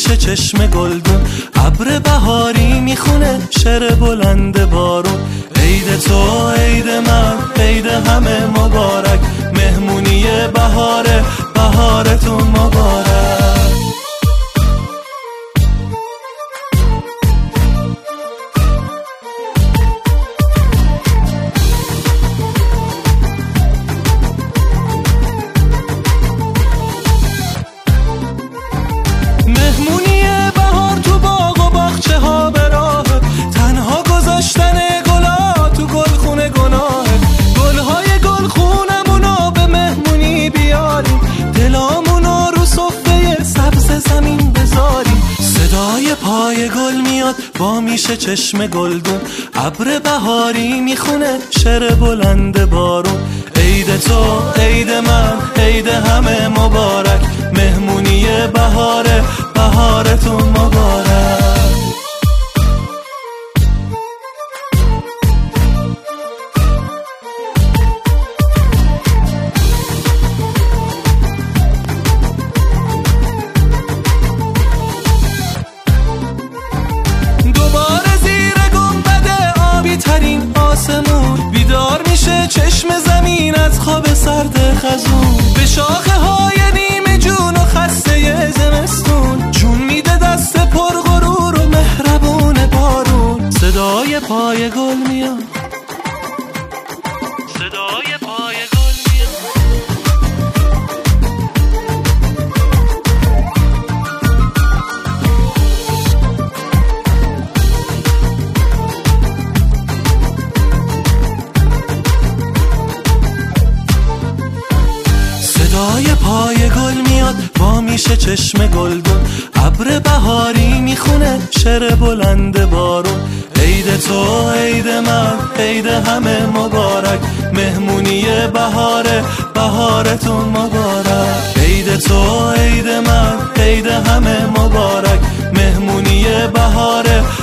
میشه چشم گلدون. ابر بهاری میخونه شعر بلند بارون. عید تو عید من عید همه مبارک، مهمونی بهاره بهارتون مبارک. مهمونی بهار تو باغ و باغچه ها به راه، تنها گذاشتن گلا تو گلخونه گناهه. گلهای گلخونمونو به مهمونی بیاریم، دلامونو رو صفحه سبز زمین بذاریم. صدای پای گل میاد با میشه چشم گلدون. ابر بهاری میخونه شعر بلند بارون. عید تو عید من عید همه مبارک، مهمونی بهاره بهارتون مبارک. دوباره زیر گنبد آبی ترین آسمون بیدار میشه چشم زمین از خواب سرد خزون. به شاخه های نیمه جون و خسته زمستون جون میده دست پر غرور و مهربون بارون. صدای پای گل میاد، صدای پای گل میاد. صدای پای گل میاد با میشه چشم گلدون. ابر بهاری میخونه شعر بلند بارون. عید تو عید من عید همه مبارک، مهمونی بهاره بهارتون مبارک. عید تو عید من عید همه مبارک، مهمونی بهاره